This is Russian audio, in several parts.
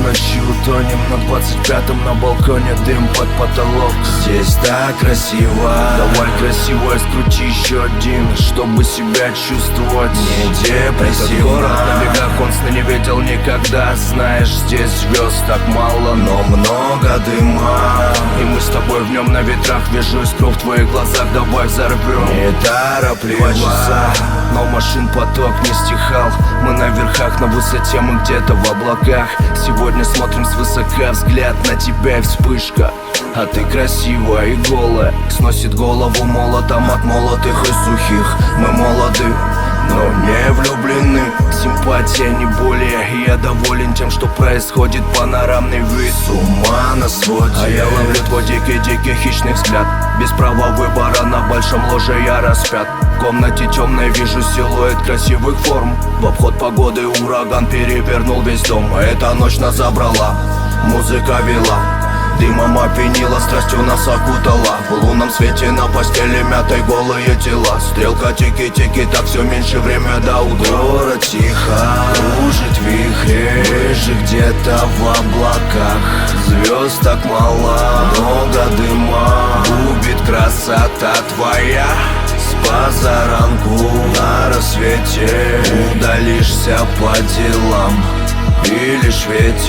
ночью утонем на 25-м, на балконе дым под потолок. Здесь так красиво, давай красиво скрути еще один, чтобы себя чувствовать не депрессивно. Этот город на бегах, он сны не видел никогда. Знаешь, здесь звезд так мало, но много дыма. И мы с тобой в нем на ветрах. Вижу искру в твоих глазах, давай взорвем. Неторопливо 2 часа, но машин поток не стихал. Мы на верхах, на высоте, мы где-то в облаках. Сегодня смотрим свысока, взгляд на тебя и вспышка. А ты красивая и голая, сносит голову молотом от молотых и сухих. Мы молоды, но не влюблены. Симпатия не более, и я доволен тем, что происходит. Панорамный вид, с ума на своде. А я ловлю твой дикий хищный взгляд. Без права выбора, на большом ложе я распят. В комнате темной вижу силуэт красивых форм. В обход погоды ураган перевернул весь дом. Эта ночь нас забрала, музыка вела, дымом опьянила, страстью нас окутала. В лунном свете на постели мятой голые тела. Стрелка тики-тики, так все меньше время до утра. Город тихо, кружит вихрь, же где-то в облаках. Звезд так мало, много дыма, губит красота твоя. С позаранку на рассвете удалишься по делам. И лишь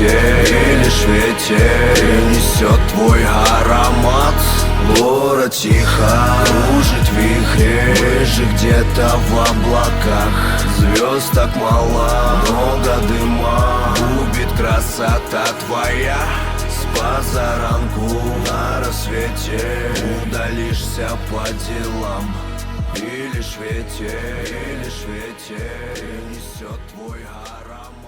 ветер несет твой аромат. Город тихо, кружит вихрь, же где-то в облаках. Звезд так мало, много дыма, губит красота твоя. С позаранку на рассвете удалишься по делам. И лишь ветер несет твой аромат.